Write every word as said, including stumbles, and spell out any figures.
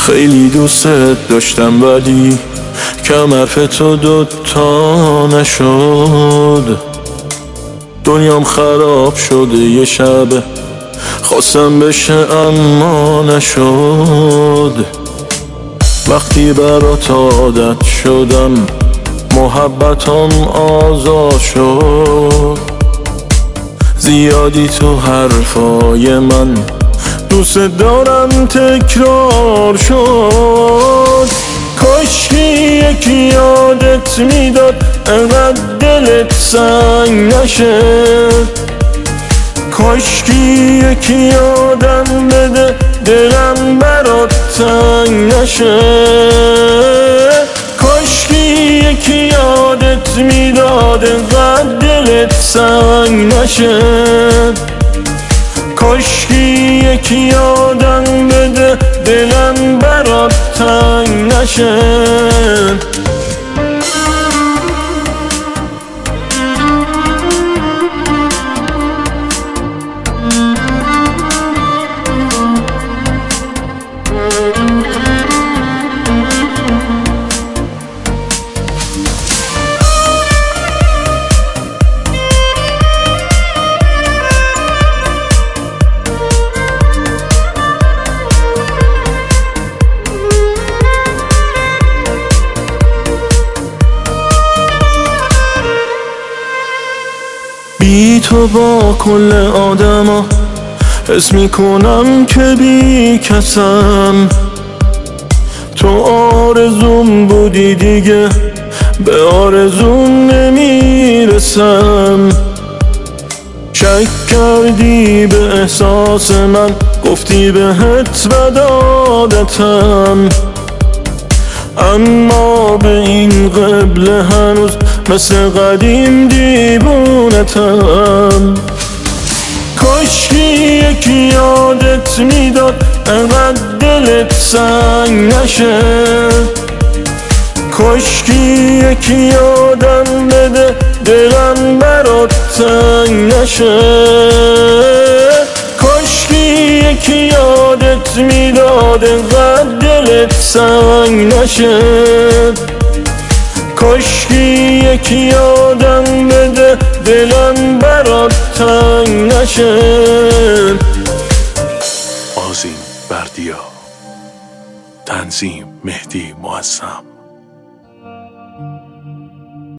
خیلی دوست داشتم ولی کم حرف تو دوتا نشد. دنیام خراب شده یه شبه خواستم بشه اما نشد. وقتی برات عادت شدم محبتام آزاد شد. زیادی تو حرفای من دوست دارم تکرار شد. کاشکی یکی یادت میداد انقدر دلت سنگ نشه. کاشکی یکی یادم بده دلم برات تنگ نشه. کاشکی یکی یادت میداد انقدر دلت سنگ نشه. کاشکی یکی یادم بده دلم برات تنگ نشه. بی تو با کل آدما حس میکنم که بی کسم. تو آرزوم بودی دیگه به آرزوم نمیرسم. شک کردی به احساس من گفتی بهت بد عادتم. اما به این قبله هنوز مثل قدیم دیوونتم. کاشکی یکی یادت میداد انقدر دلت سنگ نشه. کاشکی یکی یادم بده دلم برات تنگ نشه. کاشکی یکی یادت میداد انقدر دلت سنگ نشه. کاشکی یکی یادم بده دلم برات تنگ نشه. آذین بردیا، تنظیم مهدی معظم.